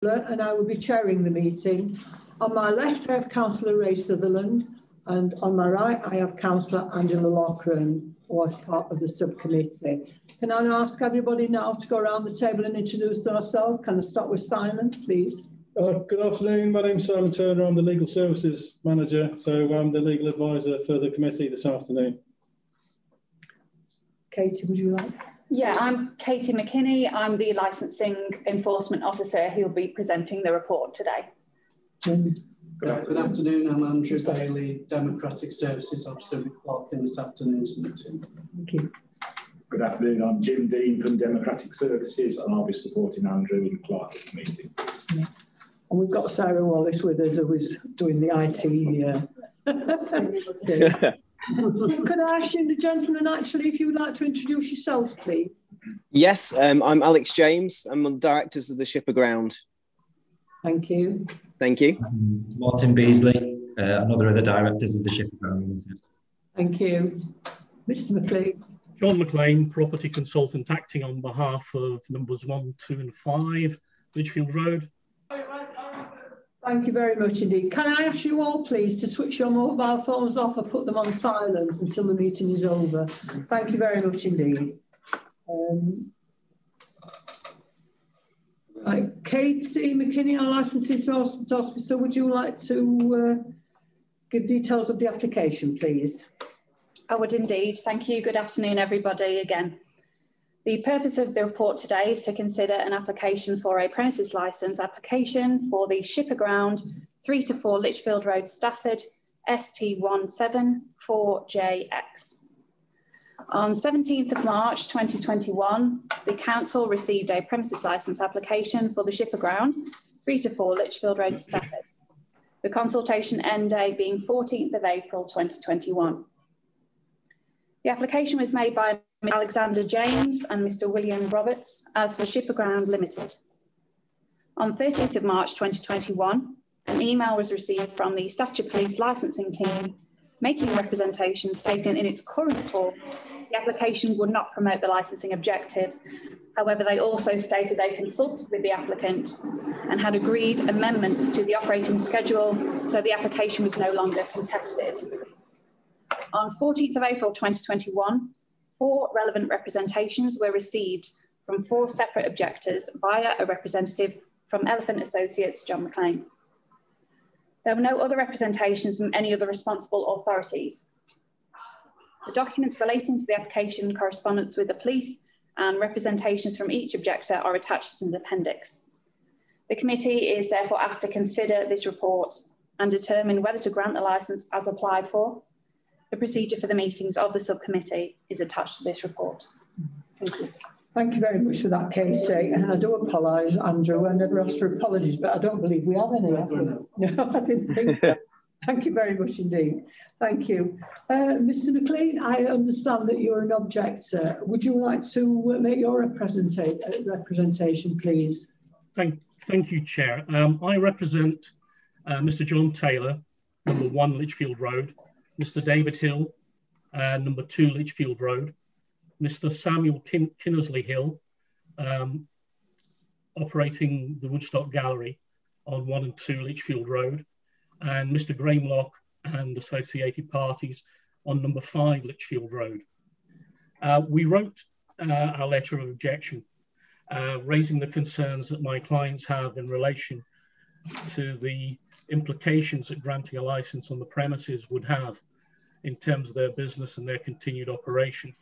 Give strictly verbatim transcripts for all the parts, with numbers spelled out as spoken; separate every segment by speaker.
Speaker 1: And I will be chairing the meeting. On my left, I have Councillor Ray Sutherland, and on my right, I have Councillor Angela Loughran, who is part of the subcommittee. Can I ask everybody now to go around the table and introduce ourselves? Can I start with Simon, please?
Speaker 2: Uh, good afternoon. My name's Simon Turner. I'm the Legal Services Manager, so I'm the legal advisor for the committee this afternoon.
Speaker 1: Katie, would you like?
Speaker 3: Yeah, I'm Katie McKinney. I'm the Licensing Enforcement Officer who will be presenting the report today.
Speaker 1: Um,
Speaker 4: Good, good afternoon. I'm Andrew Bailey, Democratic Services Officer with Clark in this afternoon's meeting.
Speaker 1: Thank you.
Speaker 5: Good afternoon. I'm Jim Dean from Democratic Services, and I'll be supporting Andrew and Clark at the meeting.
Speaker 1: Yeah. And we've got Sarah Wallace with us, who is doing the I T. Uh, yeah. Could I ask you, the gentleman, actually, if you would like to introduce yourselves, please?
Speaker 6: Yes, um, I'm Alex James. I'm one of the directors of the Shipper Ground.
Speaker 1: Thank you.
Speaker 6: Thank you.
Speaker 7: Martin Beasley, uh, another of the directors of the Shipper Ground Limited.
Speaker 1: Thank you. Mister McLean.
Speaker 8: John McLean, property consultant, acting on behalf of numbers one, two and five, Lichfield Road.
Speaker 1: Thank you very much indeed. Can I ask you all, please, to switch your mobile phones off or put them on silence until the meeting is over? Thank you very much indeed. Um, right, Katie McKinney, our licensing enforcement officer, would you like to uh, give details of the application, please?
Speaker 3: I would indeed. Thank you. Good afternoon, everybody, again. The purpose of the report today is to consider an application for a premises licence application for the Shipper Ground, three to four Lichfield Road, Stafford, S T one seven four J X. On seventeenth of March twenty twenty-one, the council received a premises licence application for the Shipper Ground, three to four Lichfield Road, Stafford. The consultation end date being fourteenth of April twenty twenty-one. The application was made by Mister Alexander James and Mister William Roberts as the Shipper Ground Limited. On thirteenth of March twenty twenty-one, an email was received from the Staffordshire Police licensing team making representation stating in its current form the application would not promote the licensing objectives. However, they also stated they consulted with the applicant and had agreed amendments to the operating schedule, so the application was no longer contested. On fourteenth of April twenty twenty-one, four relevant representations were received from four separate objectors via a representative from Elephant Associates, John McLean. There were no other representations from any other responsible authorities. The documents relating to the application, correspondence with the police, and representations from each objector are attached as an appendix. The committee is therefore asked to consider this report and determine whether to grant the licence as applied for. The procedure for the meetings of the subcommittee is attached to this report. Thank you.
Speaker 1: Thank you very much for that, Katie. And I do apologise, Andrew. I never asked for apologies, but I don't believe we have any. Have we? No, I didn't think so. Thank you very much indeed. Thank you. Uh, Mister McLean, I understand that you're an objector. Would you like to make your representa representation, please?
Speaker 8: Thank, thank you, Chair. Um, I represent uh, Mister John Taylor, number one Lichfield Road, Mister David Hill, uh, number two Lichfield Road, Mister Samuel Kin Kinnersley Hill, um, operating the Woodstock Gallery on one and two Lichfield Road, and Mister Grahamlock and associated parties on number five Lichfield Road. Uh, we wrote uh, our letter of objection, uh, raising the concerns that my clients have in relation to the implications that granting a license on the premises would have in terms of their business and their continued operation.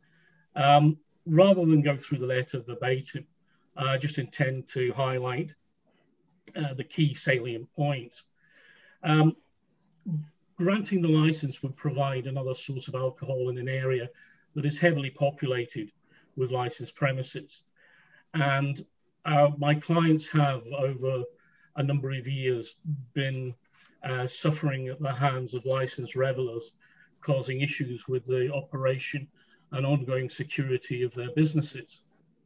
Speaker 8: Um, rather than go through the letter verbatim, I just intend to highlight uh, the key salient points. Um, granting the license would provide another source of alcohol in an area that is heavily populated with licensed premises. And uh, my clients have, over a number of years, been uh, suffering at the hands of licensed revelers, causing issues with the operation and ongoing security of their businesses.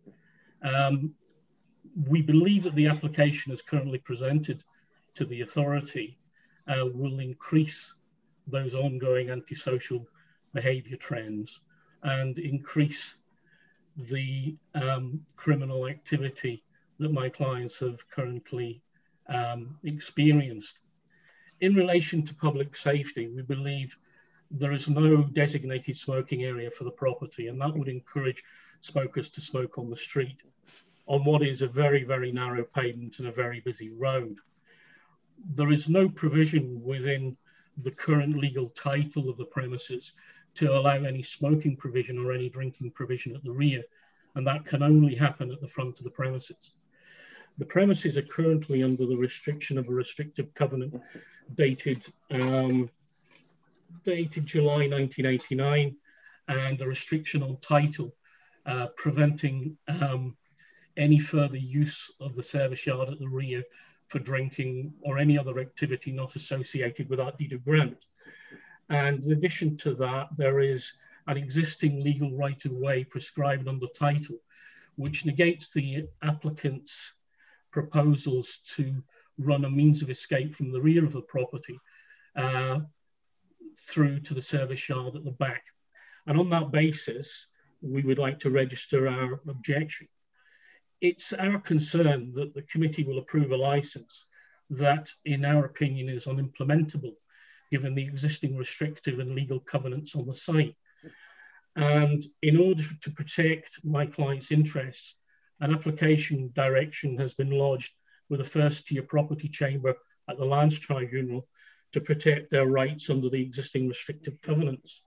Speaker 8: Um, we believe that the application as currently presented to the authority uh, will increase those ongoing antisocial behaviour trends and increase the um, criminal activity that my clients have currently um, experienced. In relation to public safety, we believe there is no designated smoking area for the property, and that would encourage smokers to smoke on the street on what is a very, very narrow pavement and a very busy road. There is no provision within the current legal title of the premises to allow any smoking provision or any drinking provision at the rear, and that can only happen at the front of the premises. The premises are currently under the restriction of a restrictive covenant dated, um, dated July nineteen eighty-nine, and a restriction on title uh, preventing um, any further use of the service yard at the rear for drinking or any other activity not associated with that deed of grant. And in addition to that, there is an existing legal right of way prescribed under title, which negates the applicant's proposals to run a means of escape from the rear of the property uh, through to the service yard at the back. And on that basis, we would like to register our objection. It's our concern that the committee will approve a licence that, in our opinion, is unimplementable, given the existing restrictive and legal covenants on the site. And in order to protect my client's interests, an application direction has been lodged with a first-tier property chamber at the Lands Tribunal to protect their rights under the existing restrictive covenants.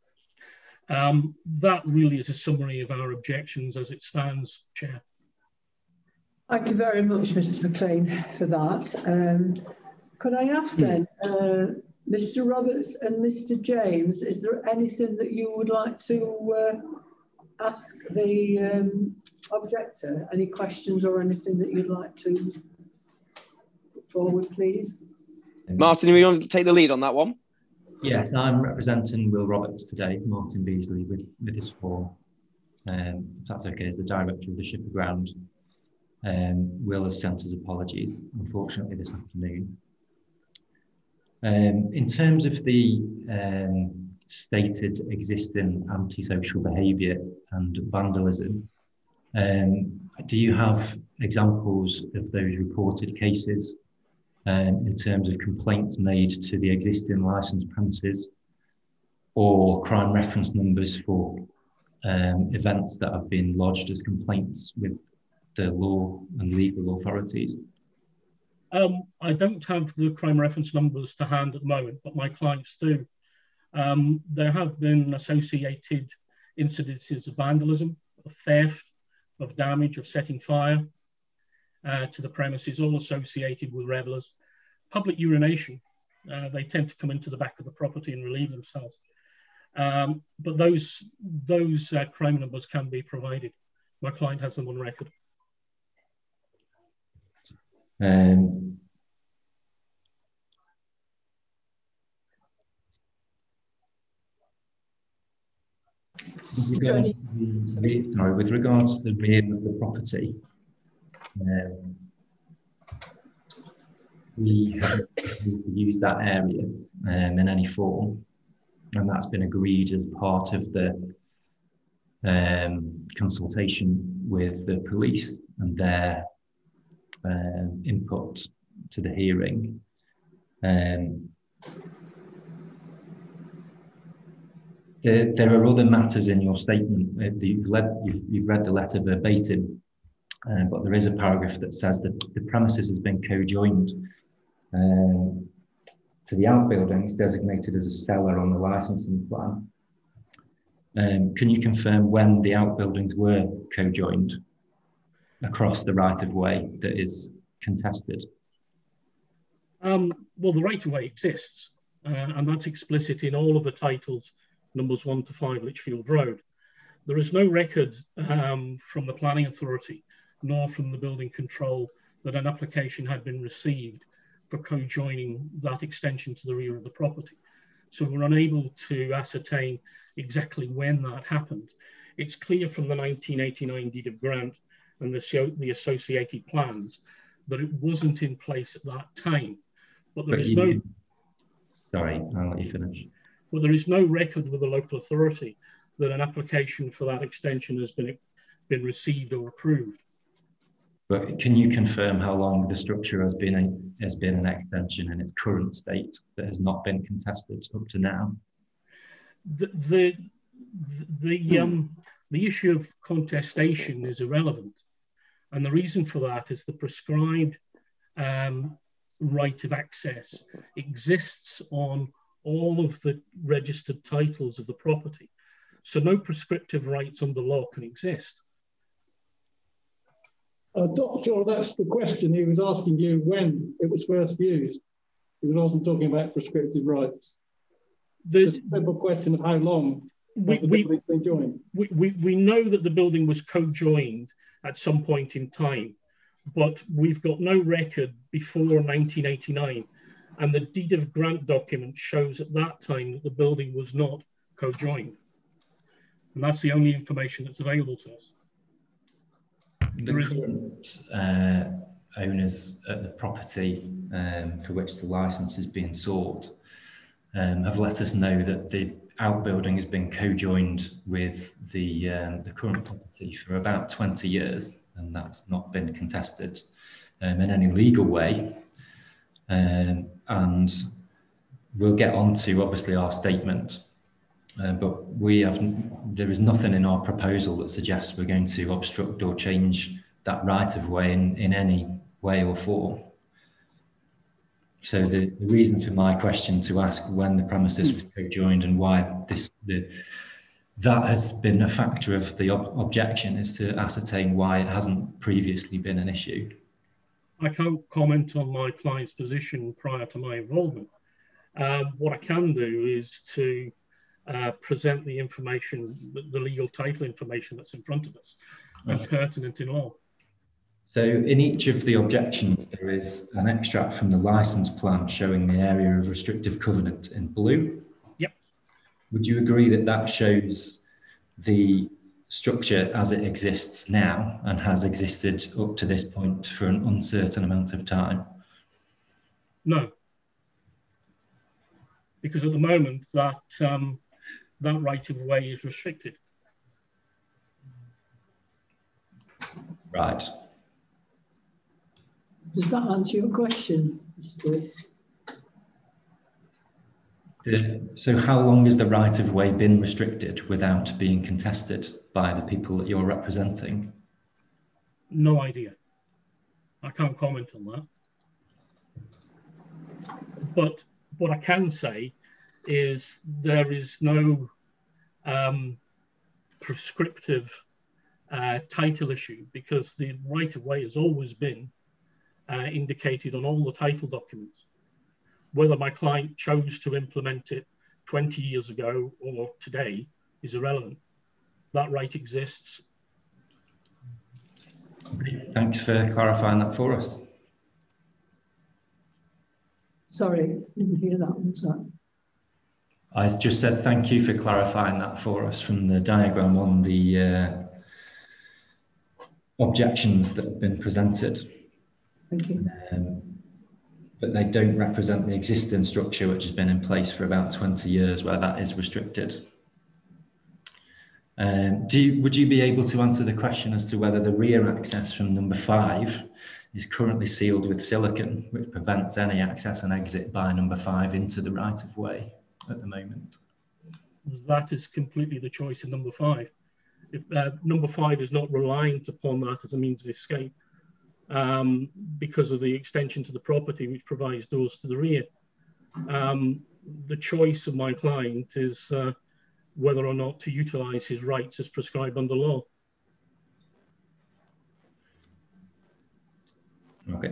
Speaker 8: Um, that really is a summary of our objections as it stands, Chair.
Speaker 1: Thank you very much, Mister McLean, for that. Um, could I ask then, uh, Mister Roberts and Mister James, is there anything that you would like to uh, ask the um, objector? Any questions or anything that you'd like to put forward, please?
Speaker 6: Martin, we want to take the lead on that one?
Speaker 7: Yes, I'm representing Will Roberts today, Martin Beasley, with, with his form. Um, if that's okay, as the director of the Shipper Ground. Um, Will has sent us apologies, unfortunately, this afternoon. Um, in terms of the um, stated existing antisocial behaviour and vandalism, um, do you have examples of those reported cases um, in terms of complaints made to the existing licensed premises or crime reference numbers for um, events that have been lodged as complaints with the law and legal authorities?
Speaker 8: Um, I don't have the crime reference numbers to hand at the moment, but my clients do. Um, there have been associated incidences of vandalism, of theft, of damage, of setting fire uh, to the premises, all associated with revellers. Public urination, uh, they tend to come into the back of the property and relieve themselves. Um, but those, those uh, crime numbers can be provided. My client has them on record.
Speaker 7: Um, with, regards to the, sorry, with regards to the rear of the property, um, we haven't used that area um, in any form, and that's been agreed as part of the um, consultation with the police and their Um, input to the hearing. Um, there, there are other matters in your statement. Uh, you've, led, you've, you've read the letter verbatim, uh, but there is a paragraph that says that the premises has been co-joined um, to the outbuildings designated as a cellar on the licensing plan. Um, can you confirm when the outbuildings were co-joined across the right-of-way that is contested?
Speaker 8: Um, well, the right-of-way exists, uh, and that's explicit in all of the titles, numbers one to five Lichfield Road. There is no record um, from the planning authority, nor from the building control, that an application had been received for co-joining that extension to the rear of the property. So we're unable to ascertain exactly when that happened. It's clear from the nineteen eighty-nine deed of grant and the, the associated plans that it wasn't in place at that time. But there but is no...
Speaker 7: Sorry, I'll let you finish.
Speaker 8: But there is no record with the local authority that an application for that extension has been, been received or approved.
Speaker 7: But can you confirm how long the structure has been a, has been an extension in its current state that has not been contested up to now?
Speaker 8: The the, the um the issue of contestation is irrelevant, and the reason for that is the prescribed um, right of access exists on all of the registered titles of the property, so no prescriptive rights under law can exist.
Speaker 2: Uh, Doctor, that's the question he was asking you when it was first used. He wasn't talking about prescriptive rights. The simple question of how long
Speaker 8: we,
Speaker 2: the
Speaker 8: we,
Speaker 2: building's been joined.
Speaker 8: We, we, we know that the building was co-joined at some point in time, but we've got no record before nineteen eighty-nine. And the deed of grant document shows at that time that the building was not co-joined. And that's the only information that's available to us.
Speaker 7: The current uh, owners at the property um, for which the licence is being sought um, have let us know that the outbuilding has been co-joined with the, um, the current property for about twenty years, and that's not been contested um, in any legal way. Um, and we'll get on to obviously our statement, uh, but we have, there is nothing in our proposal that suggests we're going to obstruct or change that right of way in, in any way or form. So the, the reason for my question to ask when the premises was co-joined and why this the that has been a factor of the ob objection is to ascertain why it hasn't previously been an issue.
Speaker 8: I can't comment on my client's position prior to my involvement. Um, what I can do is to uh, present the information, the, the legal title information that's in front of us, and okay. pertinent in all.
Speaker 7: So in each of the objections, there is an extract from the licence plan showing the area of restrictive covenant in blue.
Speaker 8: Yep.
Speaker 7: Would you agree that that shows the structure as it exists now and has existed up to this point for an uncertain amount of time?
Speaker 8: No, because at the moment that um, that right of way is restricted.
Speaker 7: Right.
Speaker 1: Does that answer your question, Mister
Speaker 7: The, so how long has the right of way been restricted without being contested by the people that you're representing?
Speaker 8: No idea. I can't comment on that. But what I can say is there is no um, prescriptive uh, title issue, because the right of way has always been uh, indicated on all the title documents. Whether my client chose to implement it twenty years ago or today is irrelevant. That right exists.
Speaker 7: Thanks for clarifying that for us. Sorry,
Speaker 1: didn't hear that. What was that?
Speaker 7: I just said thank you for clarifying that for us from the diagram on the uh, objections that have been presented.
Speaker 1: Thank you.
Speaker 7: Um, but they don't represent the existing structure which has been in place for about twenty years where that is restricted. Um, do you, would you be able to answer the question as to whether the rear access from number five is currently sealed with silicon, which prevents any access and exit by number five into the right of way at the moment?
Speaker 8: That is completely the choice of number five. If uh, number five is not reliant upon that as a means of escape, um, because of the extension to the property which provides doors to the rear. Um, the choice of my client is uh, whether or not to utilise his rights as prescribed under law.
Speaker 7: Okay.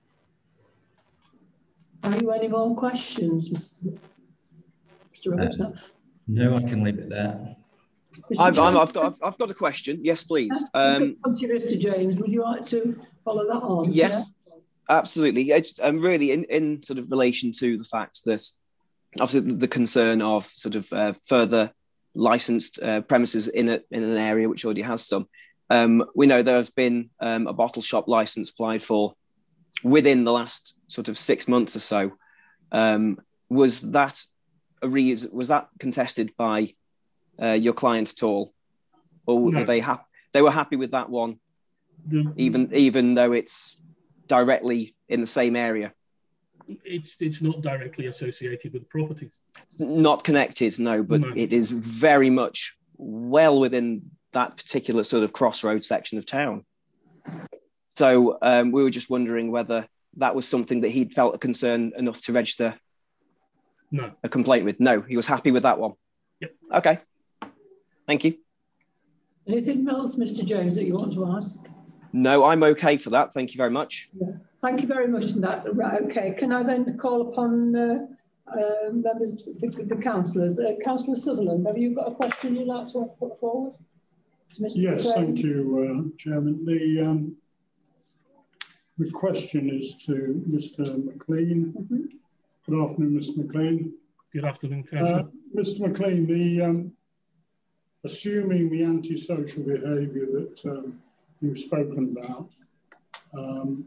Speaker 1: Are you any more questions, Mister Mister Roberts?
Speaker 7: Uh, no, I can leave it there.
Speaker 6: I've, I'm, I've got, I've, I've got a question. Yes, please. Um,
Speaker 1: Come to Mister James. Would you like to follow that on?
Speaker 6: Yes,
Speaker 1: yeah?
Speaker 6: Absolutely. It's um, really in, in sort of relation to the fact that obviously the concern of sort of uh, further licensed uh, premises in a, in an area which already has some. Um, we know there has been um, a bottle shop license applied for within the last sort of six months or so. Um, was that a reason? Was that contested by uh, your client at all, or
Speaker 8: no.
Speaker 6: were they happy? They were happy with that one
Speaker 8: the,
Speaker 6: even even though it's directly in the same area?
Speaker 8: It's it's not directly associated with properties.
Speaker 6: Not connected, no, but
Speaker 8: No.
Speaker 6: it is very much well within that particular sort of crossroads section of town. So um, we were just wondering whether that was something that he'd felt a concern enough to register
Speaker 8: no.
Speaker 6: a complaint with. No, he was happy with that one.
Speaker 8: Yep.
Speaker 6: Okay. Thank you.
Speaker 1: Anything else, Mister James, that you want to ask?
Speaker 6: No, I'm okay for that. Thank you very much.
Speaker 1: Yeah. Thank you very much for that. Right, okay. Can I then call upon uh, uh, members, the, the councillors? Uh, Councillor Sutherland, have you got a question you'd like to put forward? Mister
Speaker 9: Yes,
Speaker 1: McLean?
Speaker 9: thank you, uh, Chairman. The, um, the question is to Mister McLean.
Speaker 1: Mm-hmm.
Speaker 9: Good afternoon, Mister McLean.
Speaker 8: Good afternoon, Councillor.
Speaker 9: Uh, Mister McLean, the, um, assuming the antisocial behaviour that um, you've spoken about um,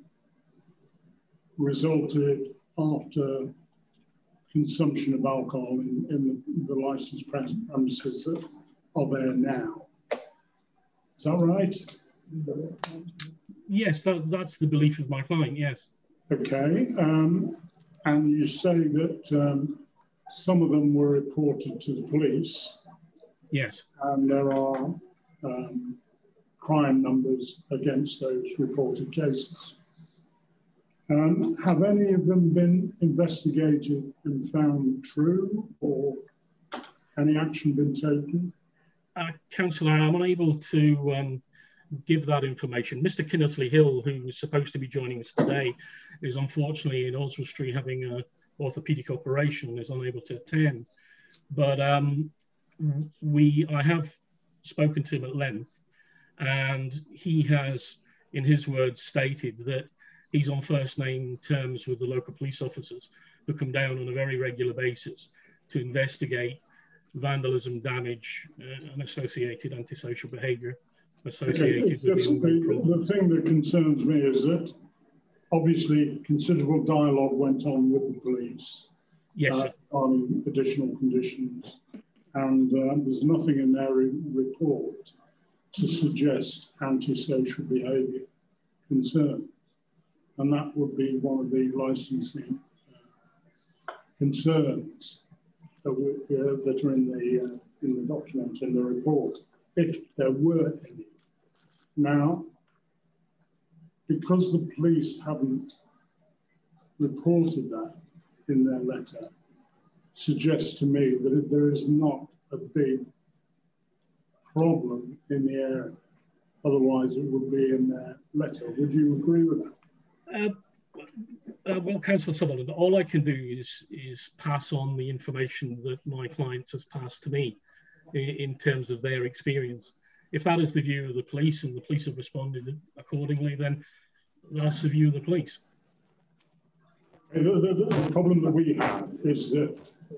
Speaker 9: resulted after consumption of alcohol in, in the, the licensed premises that are there now. Is that right?
Speaker 8: Yes, that, that's the belief of my client, yes.
Speaker 9: Okay. Um, and you say that um, some of them were reported to the police.
Speaker 8: Yes.
Speaker 9: And there are um, crime numbers against those reported cases. Um, have any of them been investigated and found true, or any action been taken?
Speaker 8: Uh, Councillor, I'm unable to um, give that information. Mister Kinnersley Hill, who was supposed to be joining us today, is unfortunately in Oswestry having an orthopaedic operation and is unable to attend. But um, we, I have spoken to him at length, and he has, in his words, stated that he's on first name terms with the local police officers who come down on a very regular basis to investigate vandalism, damage, uh, and associated antisocial behaviour associated
Speaker 9: okay,
Speaker 8: with the ongoing problem.
Speaker 9: The thing that concerns me is that obviously considerable dialogue went on with the police
Speaker 8: yes,
Speaker 9: uh, on additional conditions, and uh, there's nothing in their re report to suggest antisocial behaviour concerns, and that would be one of the licensing uh, concerns that, uh, that are in the uh, in the document, in the report, if there were any. Now, because the police haven't reported that in their letter, suggests to me that there is not a big problem in the area. Otherwise, it would be in their letter. Would you agree with that?
Speaker 8: Uh, uh, well, Councillor Sutherland, all I can do is is pass on the information that my client has passed to me in, in terms of their experience. If that is the view of the police and the police have responded accordingly, then that's the view of the police.
Speaker 9: The, the, the problem that we have is that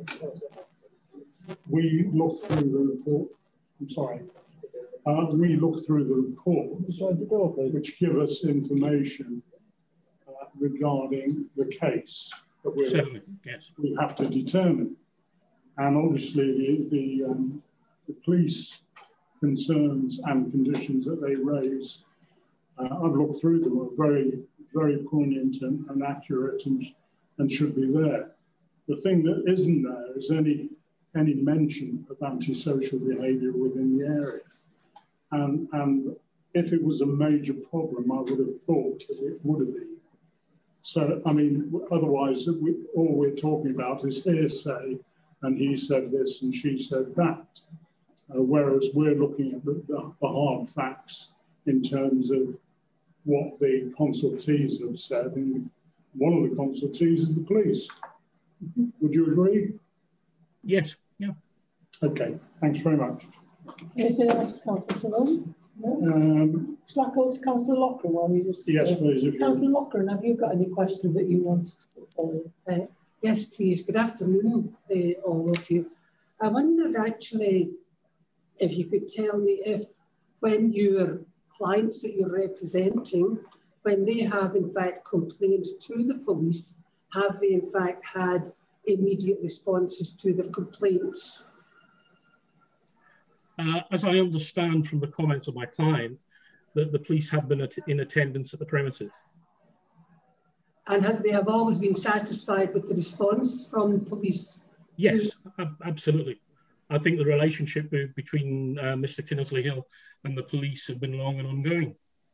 Speaker 9: we look through the report. I'm sorry. Uh, we look through the reports, which give us information uh, regarding the case that we're,
Speaker 8: Certainly, yes.
Speaker 9: we have to determine. And obviously the, the, um, the police concerns and conditions that they raise, uh, I've looked through them, are very, very poignant and, and accurate and, and should be there. The thing that isn't there is any, any mention of antisocial behaviour within the area. And, and if it was a major problem, I would have thought that it would have been. So, I mean, otherwise, we, all we're talking about is hearsay, and he said this and she said that. Uh, whereas we're looking at the, the, the hard facts in terms of what the consultees have said, and one of the consultees is the police. Would you agree?
Speaker 8: Yes, yeah.
Speaker 9: Okay, thanks very much.
Speaker 1: Anything else, Councillor Sutherland? No?
Speaker 9: Um,
Speaker 1: Shall I go to Councillor Lochran while you just...
Speaker 9: yes,
Speaker 1: uh,
Speaker 9: please. If
Speaker 1: Councillor Lochran, have you got any questions that you wanted to put forward?
Speaker 10: Uh, yes, please. Good afternoon, uh, all of you. I wondered actually if you could tell me if when your clients that you're representing, when they have in fact complained to the police, have they in fact had immediate responses to their complaints?
Speaker 8: Uh, as I understand from the comments of my client, that the police have been at, in attendance at the premises.
Speaker 10: And have they have always been satisfied with the response from police?
Speaker 8: Yes,
Speaker 10: to...
Speaker 8: ab absolutely. I think the relationship between uh, Mister Kinnersley Hill and the police have been long and ongoing.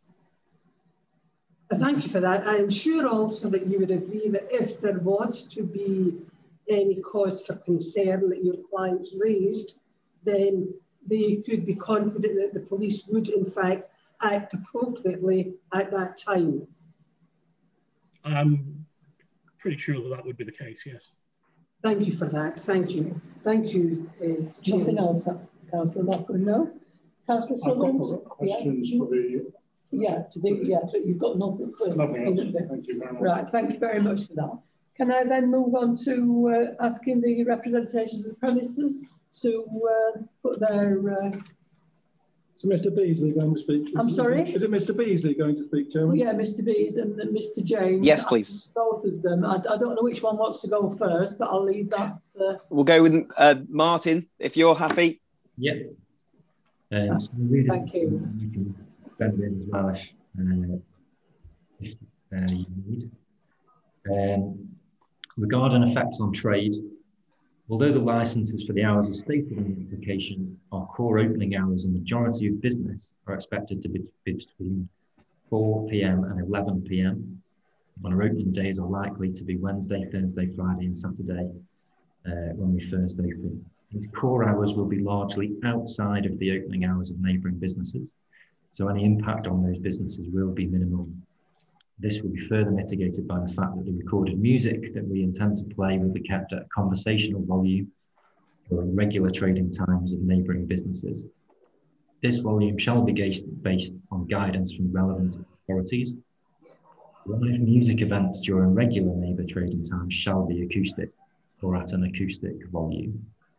Speaker 10: Thank you for that. I'm sure also that you would agree that if there was to be any cause for concern that your clients raised, then they could be confident that the police would in fact act appropriately at that time.
Speaker 8: I'm pretty sure that that would be the case, yes.
Speaker 10: Thank you for that. Thank you. Thank you. Uh,
Speaker 1: Nothing else, Councillor Loughlin, no? Councillor Sutherland?
Speaker 9: I've got questions yeah. for the...
Speaker 1: Yeah, to the, yeah, but you've got nothing for
Speaker 9: Nothing else. Thank you very much.
Speaker 1: Right, thank you very much for that. Can I then move on to uh, asking the representation of the premises to uh, put their... Uh...
Speaker 2: So Mister Beasley going to speak?
Speaker 1: I'm
Speaker 2: is,
Speaker 1: sorry?
Speaker 2: Is it Mister Beasley going to speak, Chairman?
Speaker 1: Yeah, Mister Beasley and Mister James.
Speaker 6: Yes, please.
Speaker 1: Both of them. I, I don't know which one wants to go first, but I'll leave that. Uh...
Speaker 6: We'll go with uh, Martin, if you're happy.
Speaker 7: Yep. Um, so really
Speaker 1: Thank you.
Speaker 7: You can bend in as well if, uh, if uh, you need. Um, regarding effects on trade, although the licences for the hours as stated in the application are core opening hours, the majority of business are expected to be between four p m and eleven p m when our opening days are likely to be Wednesday, Thursday, Friday and Saturday uh, when we first open. These core hours will be largely outside of the opening hours of neighbouring businesses, so any impact on those businesses will be minimal. This will be further mitigated by the fact that the recorded music that we intend to play will be kept at a conversational volume during regular trading times of neighbouring businesses. This volume shall be based on guidance from relevant authorities. Live music events during regular neighbour trading times shall be acoustic or at an acoustic volume.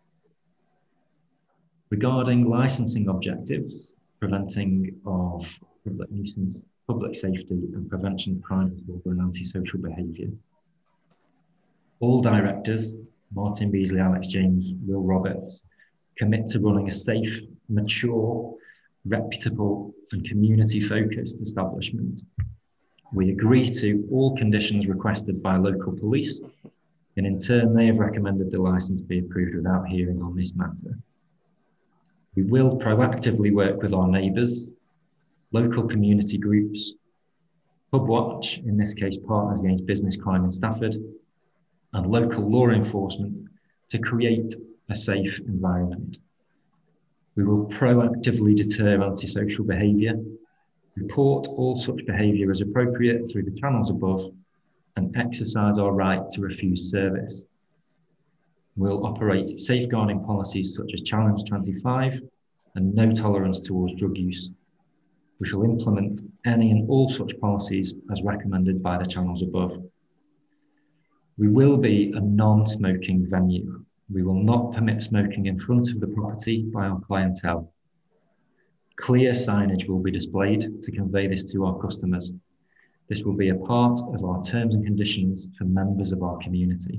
Speaker 7: Regarding licensing objectives, preventing of public nuisance, public safety and prevention of crime and antisocial behaviour. All directors, Martin Beasley, Alex James, Will Roberts, commit to running a safe, mature, reputable and community-focused establishment. We agree to all conditions requested by local police, and in turn they have recommended the licence be approved without hearing on this matter. We will proactively work with our neighbours, local community groups, Pub Watch, in this case Partners Against Business Crime in Stafford, and local law enforcement to create a safe environment. We will proactively deter antisocial behaviour, report all such behaviour as appropriate through the channels above, and exercise our right to refuse service. We'll operate safeguarding policies such as Challenge twenty-five and no tolerance towards drug use. We shall implement any and all such policies as recommended by the channels above. We will be a non-smoking venue. We will not permit smoking in front of the property by our clientele. Clear signage will be displayed to convey this to our customers. This will be a part of our terms and conditions for members of our community.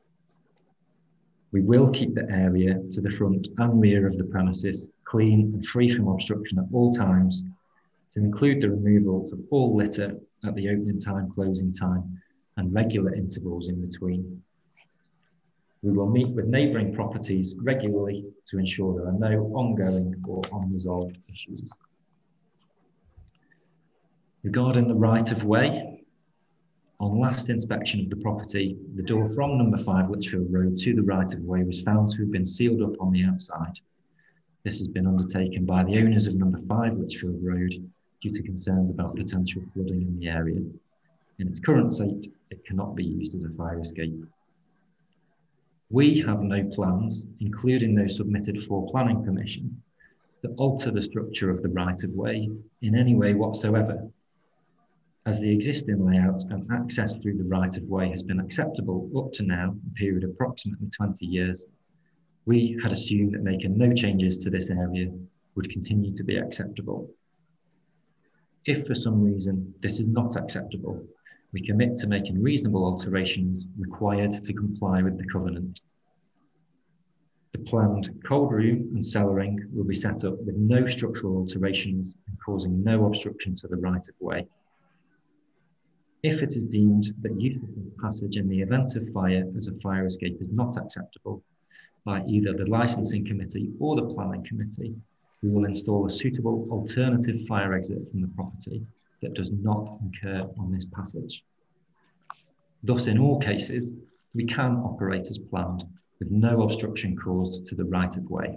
Speaker 7: We will keep the area to the front and rear of the premises clean and free from obstruction at all times, to include the removal of all litter at the opening time, closing time, and regular intervals in between. We will meet with neighbouring properties regularly to ensure there are no ongoing or unresolved issues. Regarding the right of way, on last inspection of the property, the door from number five Litchfield Road to the right of way was found to have been sealed up on the outside. This has been undertaken by the owners of number five Litchfield Road due to concerns about potential flooding in the area. In its current state, it cannot be used as a fire escape. We have no plans, including those submitted for planning permission, to alter the structure of the right of way in any way whatsoever. As the existing layout and access through the right of way has been acceptable up to now, a period of approximately twenty years, we had assumed that making no changes to this area would continue to be acceptable. If for some reason this is not acceptable, we commit to making reasonable alterations required to comply with the covenant. The planned cold room and cellaring will be set up with no structural alterations and causing no obstruction to the right of way. If it is deemed that use of the passage in the event of fire as a fire escape is not acceptable by either the licensing committee or the planning committee, we will install a suitable alternative fire exit from the property that does not incur on this passage. Thus, in all cases, we can operate as planned with no obstruction caused to the right of way.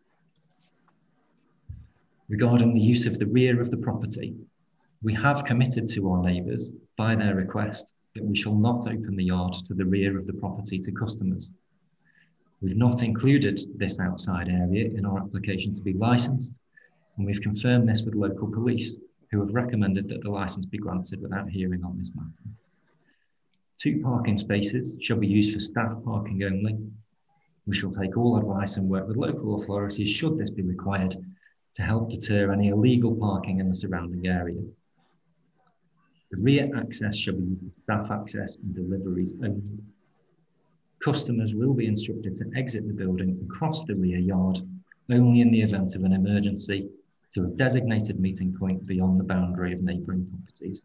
Speaker 7: Regarding the use of the rear of the property, we have committed to our neighbours by their request that we shall not open the yard to the rear of the property to customers. We've not included this outside area in our application to be licensed, and we've confirmed this with local police, who have recommended that the licence be granted without hearing on this matter. Two parking spaces shall be used for staff parking only. We shall take all advice and work with local authorities should this be required to help deter any illegal parking in the surrounding area. The rear access shall be used for staff access and deliveries only. Customers will be instructed to exit the building and cross the rear yard only in the event of an emergency to a designated meeting point beyond the boundary of neighbouring properties.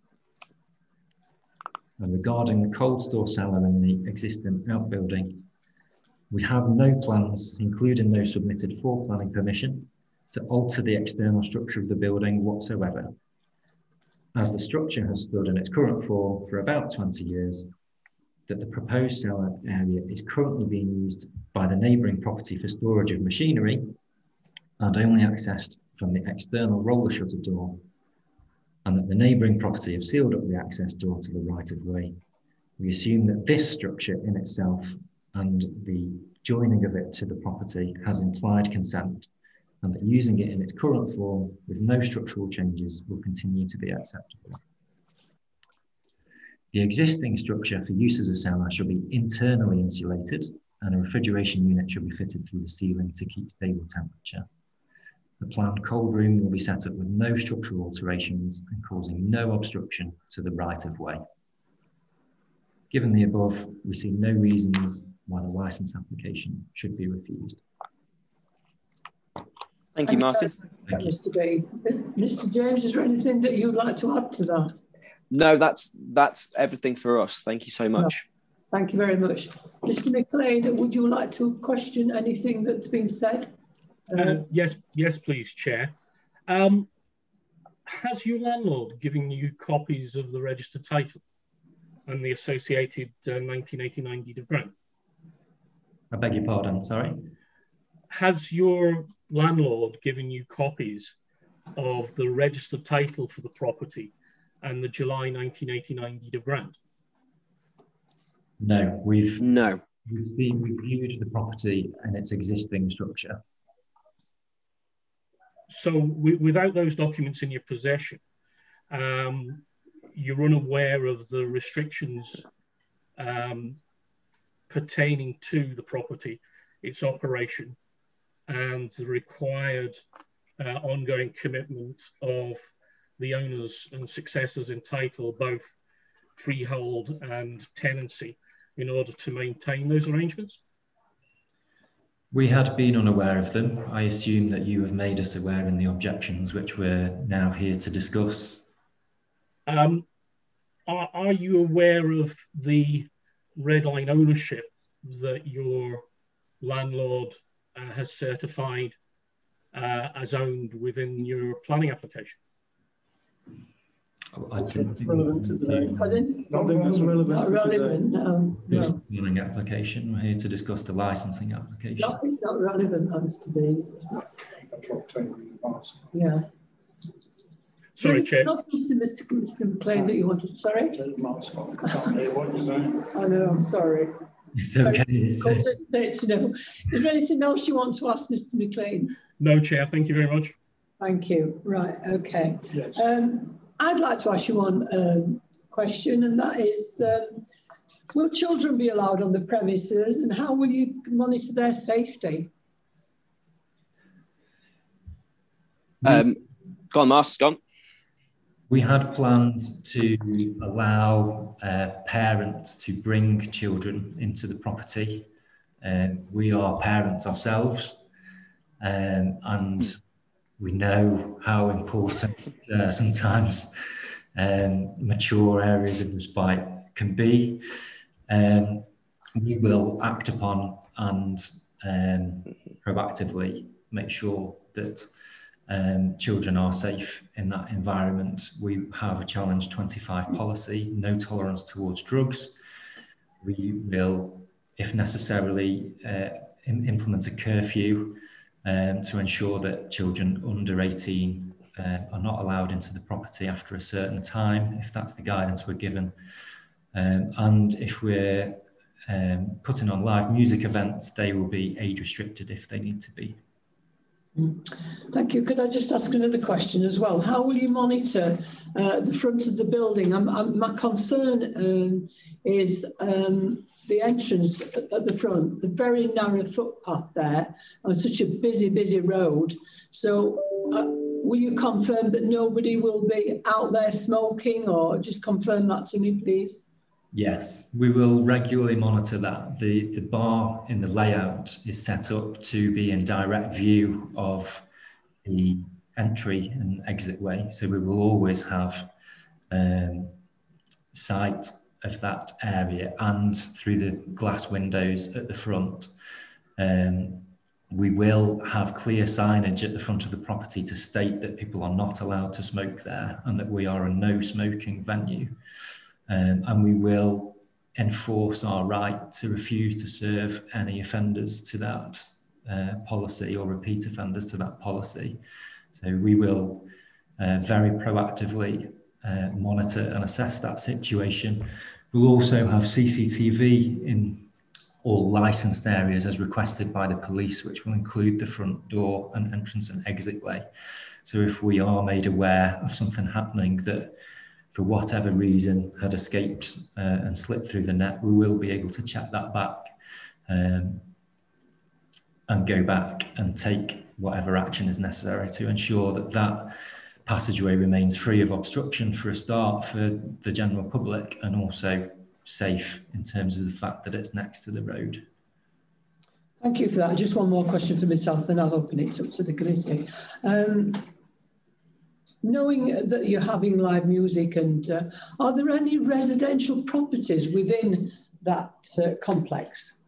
Speaker 7: And regarding the cold store cellar in the existing outbuilding, we have no plans, including those submitted for planning permission, to alter the external structure of the building whatsoever. As the structure has stood in its current form for about twenty years, that the proposed cellar area is currently being used by the neighbouring property for storage of machinery and only accessed from the external roller shutter door, and that the neighbouring property have sealed up the access door to the right of way. We assume that this structure in itself and the joining of it to the property has implied consent, and that using it in its current form with no structural changes will continue to be acceptable. The existing structure for use as a cellar shall be internally insulated, and a refrigeration unit shall be fitted through the ceiling to keep stable temperature. The planned cold room will be set up with no structural alterations and causing no obstruction to the right of way. Given the above, we see no reasons why the licence application should be refused.
Speaker 6: Thank you, Martin.
Speaker 1: Thank you, Mister Dean. Mister James, is there anything that you'd like to add to that?
Speaker 6: No, that's that's everything for us. Thank you so much.
Speaker 1: No, thank you very much. Mister McLean, would you like to question anything that's been said? Uh,
Speaker 8: uh, yes, yes, please, Chair. Um, has your landlord given you copies of the registered title and the associated uh, nineteen eighty-nine deed of grant?
Speaker 7: I beg your pardon, sorry?
Speaker 8: Has your landlord given you copies of the registered title for the property and the July nineteen eighty-nine deed of grant?
Speaker 7: No, we've
Speaker 6: no.
Speaker 7: We've been reviewed the property and its existing structure.
Speaker 8: So we, without those documents in your possession, um, you're unaware of the restrictions um, pertaining to the property, its operation, and the required uh, ongoing commitment of the owners and successors in title, both freehold and tenancy, in order to maintain those arrangements?
Speaker 7: We had been unaware of them. I assume that you have made us aware in the objections, which we're now here to discuss.
Speaker 8: Um, are, are you aware of the red line ownership that your landlord uh, has certified uh, as owned within your planning application?
Speaker 7: I don't think
Speaker 2: relevant to today.
Speaker 1: I didn't,
Speaker 2: Nothing that's relevant.
Speaker 1: Not relevant, no.
Speaker 7: This
Speaker 1: no.
Speaker 7: planning application. We're here to discuss the licensing application.
Speaker 1: No, it's not relevant, Mister Dean. It's not. Yeah.
Speaker 8: Sorry, Chair.
Speaker 1: Not Mister Mister Mister McLean that you wanted. Sorry. I know. I'm sorry.
Speaker 7: It's okay. It's, uh,
Speaker 1: it's, no. Is there anything else you want to ask Mister McLean?
Speaker 8: No, Chair. Thank you very much.
Speaker 1: Thank you. Right. Okay.
Speaker 2: Yes.
Speaker 1: Um, I'd like to ask you one um, question, and that is, um, will children be allowed on the premises, and how will you monitor their safety?
Speaker 6: Um, go on, Mark, go on.
Speaker 7: We had planned to allow uh, parents to bring children into the property Um, we are parents ourselves, um, and we know how important uh, sometimes um, mature areas of respite can be. Um, we will act upon and um, proactively make sure that um, children are safe in that environment. We have a Challenge twenty-five policy, no tolerance towards drugs. We will, if necessarily, uh, implement a curfew um, to ensure that children under eighteen uh, are not allowed into the property after a certain time, if that's the guidance we're given. Um, and if we're um, putting on live music events, they will be age restricted if they need to be.
Speaker 1: Thank you. Could I just ask another question as well? How will you monitor uh, the front of the building? I'm, I'm, my concern um, is um, the entrance at, at the front, the very narrow footpath there on such a busy, busy road. So uh, will you confirm that nobody will be out there smoking, or just confirm that to me, please?
Speaker 7: Yes, we will regularly monitor that. The, the bar in the layout is set up to be in direct view of the entry and exit way. So we will always have um, sight of that area, and through the glass windows at the front. Um, we will have clear signage at the front of the property to state that people are not allowed to smoke there and that we are a no smoking venue. Um, and we will enforce our right to refuse to serve any offenders to that uh, policy, or repeat offenders to that policy. So we will uh, very proactively uh, monitor and assess that situation. We'll also have C C T V in all licensed areas as requested by the police, which will include the front door and entrance and exit way. So if we are made aware of something happening that for whatever reason had escaped uh, and slipped through the net, we will be able to check that back um, and go back and take whatever action is necessary to ensure that that passageway remains free of obstruction for a start for the general public, and also safe in terms of the fact that it's next to the road.
Speaker 1: Thank you for that. Just one more question for myself, then I'll open it up to the committee. Um, Knowing that you're having live music, and uh, are there any residential properties within that uh, complex?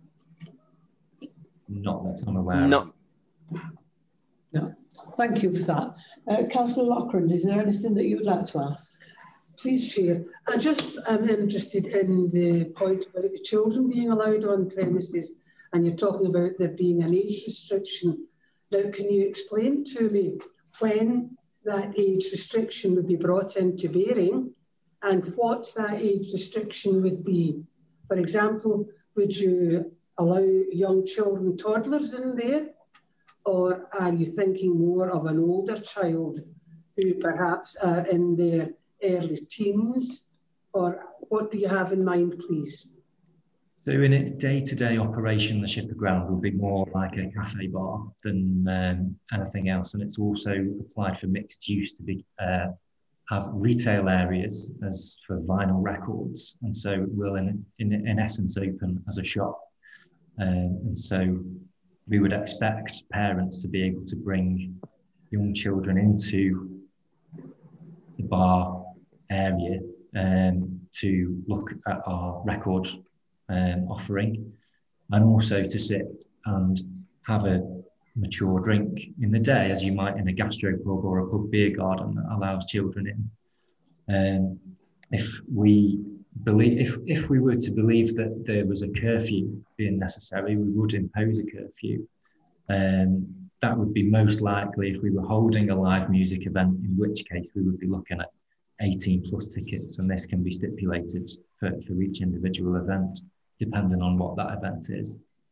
Speaker 7: Not that I'm aware
Speaker 6: Not.
Speaker 7: of.
Speaker 1: No. Thank you for that. Uh, Councillor Loughran, is there anything that you would like to ask?
Speaker 10: Please, Chair. I just am interested in the point about the children being allowed on premises, and you're talking about there being an age restriction. Now, can you explain to me when that age restriction would be brought into bearing, and what that age restriction would be? For example, would you allow young children, toddlers in there, or are you thinking more of an older child who perhaps are in their early teens, or what do you have in mind, please?
Speaker 7: So in its day-to-day operation, the Shipper Ground will be more like a cafe bar than um, anything else. And it's also applied for mixed use to be uh, have retail areas as for vinyl records. And so it will in, in, in essence open as a shop. Um, and so we would expect parents to be able to bring young children into the bar area um, to look at our record Um, offering, and also to sit and have a mature drink in the day, as you might in a gastropub or a pub beer garden that allows children in. Um, if we believe, if if we were to believe that there was a curfew being necessary, we would impose a curfew. Um, that would be most likely if we were holding a live music event, in which case we would be looking at eighteen plus tickets, and this can be stipulated for, for each individual event, depending on what that event is.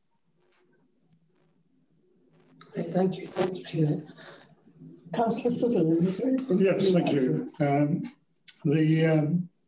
Speaker 1: Right, thank you, thank you, Chair. Councillor Sutherland, is there anything?
Speaker 9: Yes, thank you. Um, the um,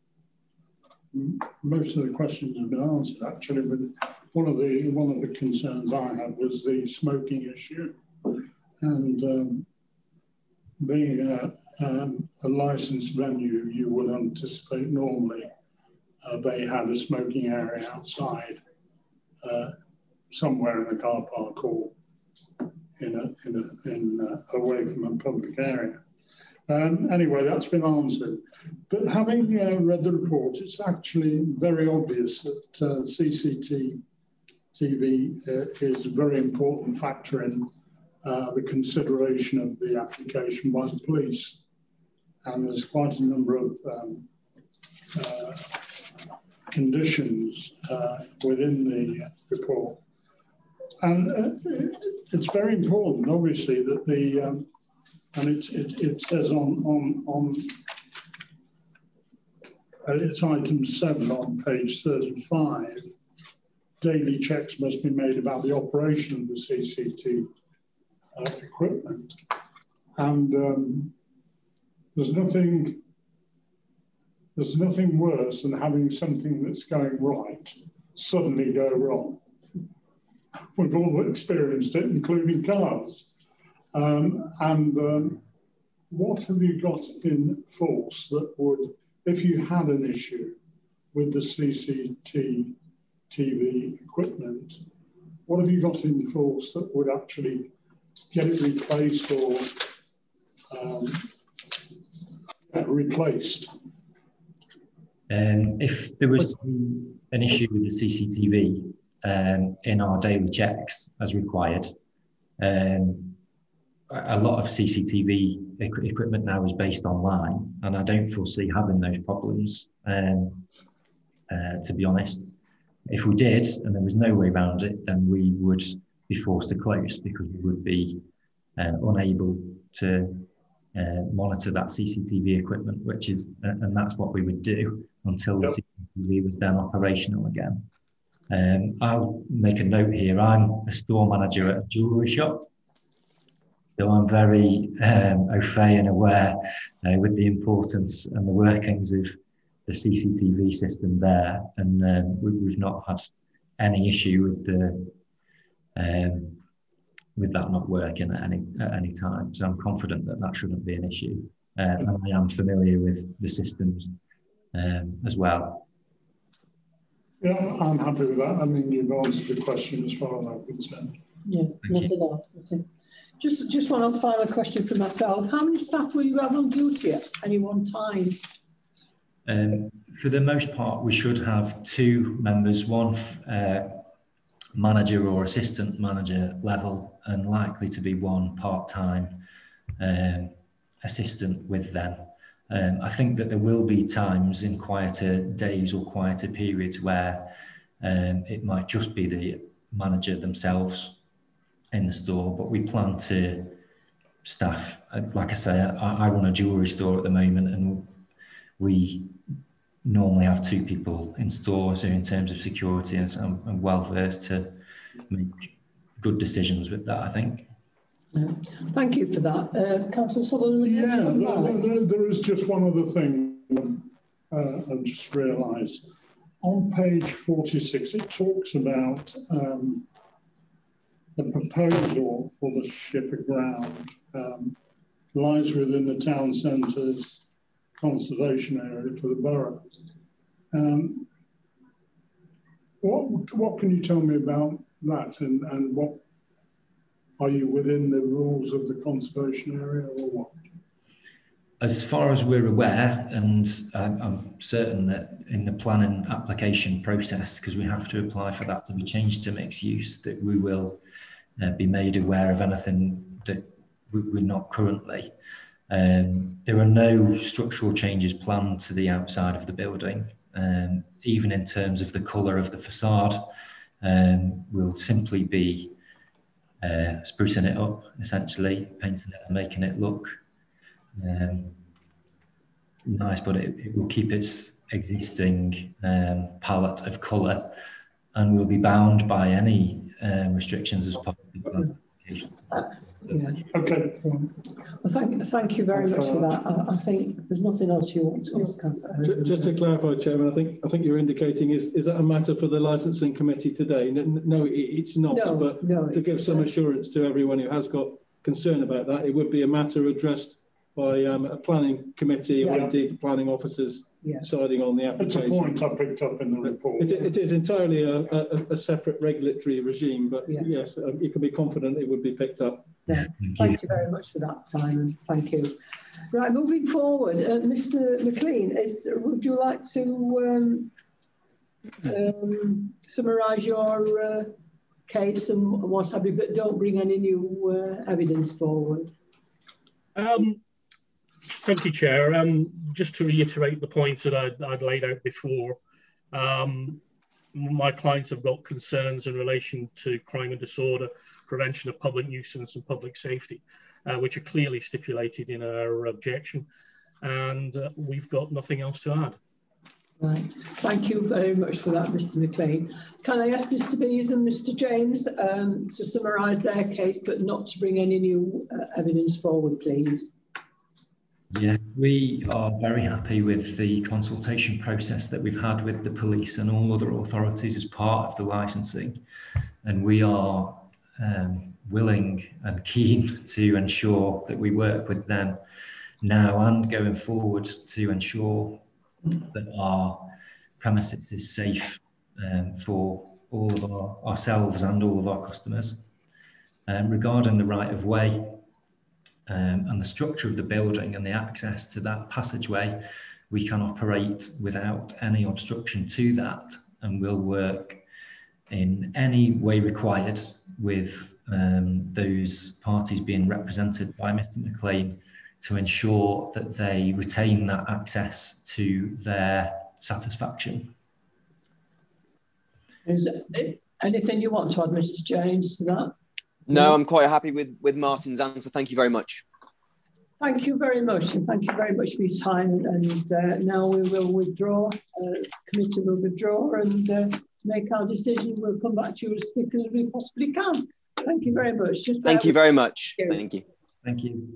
Speaker 9: most of the questions have been answered actually, but one of the one of the concerns I had was the smoking issue, and um, being a, um, a licensed venue, you would anticipate normally Uh, they had a smoking area outside. Uh, somewhere in a car park or in a, in a, in a, away from a public area. Um, anyway, that's been answered. But having uh, read the report, it's actually very obvious that uh, C C T V uh, is a very important factor in uh, the consideration of the application by the police. And there's quite a number of um, uh, conditions uh, within the report. And uh, it's very important, obviously, that the um, and it, it, it says on, on, on uh, it's item seven on page thirty-five, daily checks must be made about the operation of the C C T uh, equipment. And um, there's nothing, there's nothing worse than having something that's going right suddenly go wrong. We've all experienced it, including cars. Um, and um, what have you got in force that would, if you had an issue with the C C T V equipment, what have you got in force that would actually get it replaced or um, yeah, replaced?
Speaker 7: Um, if there was an issue with the C C T V um, in our daily checks as required, um, a lot of C C T V equ equipment now is based online, and I don't foresee having those problems, um, uh, to be honest. If we did, and there was no way around it, then we would be forced to close because we would be uh, unable to uh, monitor that C C T V equipment, which is, uh, and that's what we would do until the yep. C C T V was then operational again. Um, I'll make a note here. I'm a store manager at a jewellery shop. So I'm very um, au fait and aware uh, with the importance and the workings of the C C T V system there, and um, we, we've not had any issue with the um, with that not working at any at any time. So I'm confident that that shouldn't be an issue, uh, and I am familiar with the systems um, as well.
Speaker 9: Yeah, I'm happy with that. I mean, you've answered the question as far as I'm concerned.
Speaker 1: Yeah, nothing else. Nothing. Just, just one final question for myself. How many staff will you have on duty at any one time?
Speaker 7: Um, for the most part, we should have two members, one uh, manager or assistant manager level, and likely to be one part-time um, assistant with them. Um, I think that there will be times in quieter days or quieter periods where um, it might just be the manager themselves in the store, but we plan to staff. Like I say, I, I run a jewellery store at the moment, and we normally have two people in store, so in terms of security, and I'm, I'm well versed to make good decisions with that, I think.
Speaker 1: Yeah. Thank you for that. Uh, Councillor Sutherland?
Speaker 9: Yeah, there, there, there is just one other thing uh, I've just realised. On page forty-six, it talks about um, the proposal for the Shipperground um, lies within the town centre's conservation area for the borough. Um, what, what can you tell me about that, and, and what, are you within the rules of the conservation area or what?
Speaker 7: As far as we're aware, and I'm, I'm certain that in the planning application process, because we have to apply for that to be changed to mixed use, that we will uh, be made aware of anything that we, we're not currently. Um, there are no structural changes planned to the outside of the building, um, even in terms of the colour of the facade. Um, we'll simply be uh, sprucing it up, essentially, painting it and making it look um, nice, but it, it will keep its existing um, palette of colour, and will be bound by any um, restrictions as part of the plan application.
Speaker 1: Uh, yeah.
Speaker 9: Okay.
Speaker 1: Well, thank, thank you very much for that. I, I think there's nothing else you want to discuss.
Speaker 2: Just to clarify, Chairman, I think I think you're indicating is is that a matter for the licensing committee today? No, it's not. No, but no, to give some assurance to everyone who has got concern about that, it would be a matter addressed by um, a planning committee, yeah, or indeed the planning officers
Speaker 1: yeah.
Speaker 2: deciding on the application.
Speaker 9: It's a point I picked up in the report.
Speaker 2: It, it is entirely a, a, a separate regulatory regime, but yeah. yes, um, you can be confident it would be picked up.
Speaker 1: Yeah. Thank, Thank you. you very much for that, Simon. Thank you. Right, moving forward, uh, Mister McLean, is, would you like to um, um, summarise your uh, case and what have you, but don't bring any new uh, evidence forward?
Speaker 8: Um, thank you, Chair. Um, just to reiterate the points that I'd, I'd laid out before, um, my clients have got concerns in relation to crime and disorder, prevention of public nuisance and public safety, uh, which are clearly stipulated in our objection, and uh, we've got nothing else to add.
Speaker 1: Right. Thank you very much for that, Mister McLean. Can I ask Mister Bees and Mister James um, to summarise their case, but not to bring any new uh, evidence forward, please?
Speaker 7: Yeah, we are very happy with the consultation process that we've had with the police and all other authorities as part of the licensing, and we are um, willing and keen to ensure that we work with them now and going forward to ensure that our premises is safe um, for all of our, ourselves and all of our customers. Um, regarding the right of way um, and the structure of the building and the access to that passageway, we can operate without any obstruction to that, and will work in any way required with um, those parties being represented by Mister McLean to ensure that they retain that access to their satisfaction.
Speaker 1: Is there anything you want to add, Mister James, to that?
Speaker 6: No, I'm quite happy with, with Martin's answer. Thank you very much.
Speaker 1: Thank you very much, and thank you very much for your time. And uh, now we will withdraw, uh, the committee will withdraw and uh, make our decision. We'll come back to you as quickly as we possibly can. Thank you very much. Just
Speaker 6: thank you very much. You. Thank you.
Speaker 7: Thank you.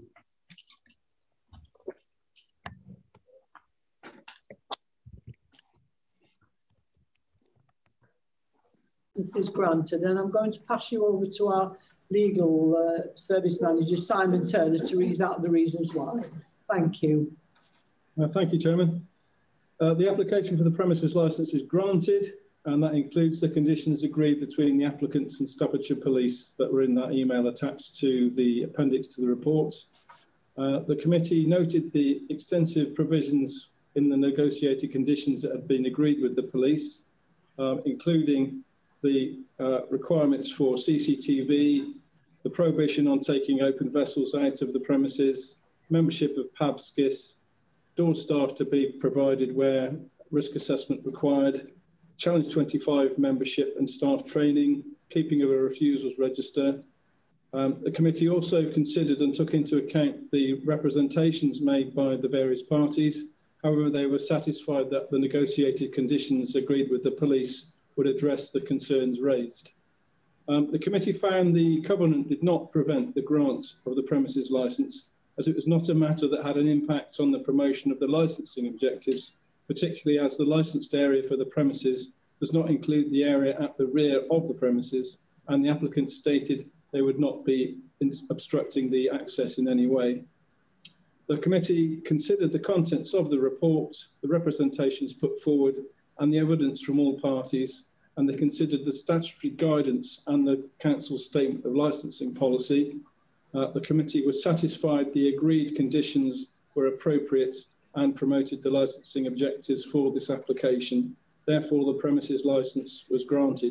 Speaker 1: This is granted, and I'm going to pass you over to our legal uh, service manager, Simon Turner, to read out the reasons why. Thank you.
Speaker 2: Uh, thank you, Chairman. Uh, the application for the premises licence is granted, and that includes the conditions agreed between the applicants and Staffordshire Police that were in that email attached to the appendix to the report. Uh, the committee noted the extensive provisions in the negotiated conditions that have been agreed with the police, uh, including the uh, requirements for C C T V, the prohibition on taking open vessels out of the premises, membership of P A B S C I S, door staff to be provided where risk assessment required, Challenge twenty-five membership and staff training, keeping of a refusals register. Um, the committee also considered and took into account the representations made by the various parties. However, they were satisfied that the negotiated conditions agreed with the police would address the concerns raised. Um, the committee found the covenant did not prevent the grant of the premises licence, as it was not a matter that had an impact on the promotion of the licensing objectives, particularly as the licensed area for the premises does not include the area at the rear of the premises, and the applicant stated they would not be obstructing the access in any way. The committee considered the contents of the report, the representations put forward, and the evidence from all parties, and they considered the statutory guidance and the council's statement of licensing policy. Uh, the committee was satisfied the agreed conditions were appropriate and promoted the licensing objectives for this application. Therefore, the premises licence was granted.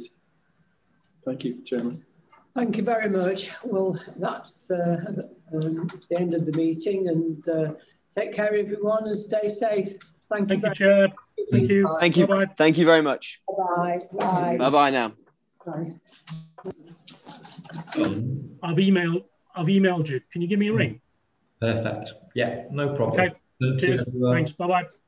Speaker 2: Thank you, Chairman.
Speaker 1: Thank you very much. Well, that's uh, um, it's the end of the meeting, and uh, take care, everyone, and stay safe. Thank,
Speaker 8: Thank
Speaker 1: you,
Speaker 8: you, Chair. Thank you.
Speaker 6: Thank you. Bye-bye. Thank you very much.
Speaker 1: Bye. Bye.
Speaker 6: Bye bye now.
Speaker 1: Bye.
Speaker 8: I've emailed. I've emailed you. Can you give me a ring?
Speaker 7: Perfect. Yeah, no problem.
Speaker 8: Okay.
Speaker 7: Thank
Speaker 8: Cheers.
Speaker 7: you,
Speaker 8: Thanks. Bye bye.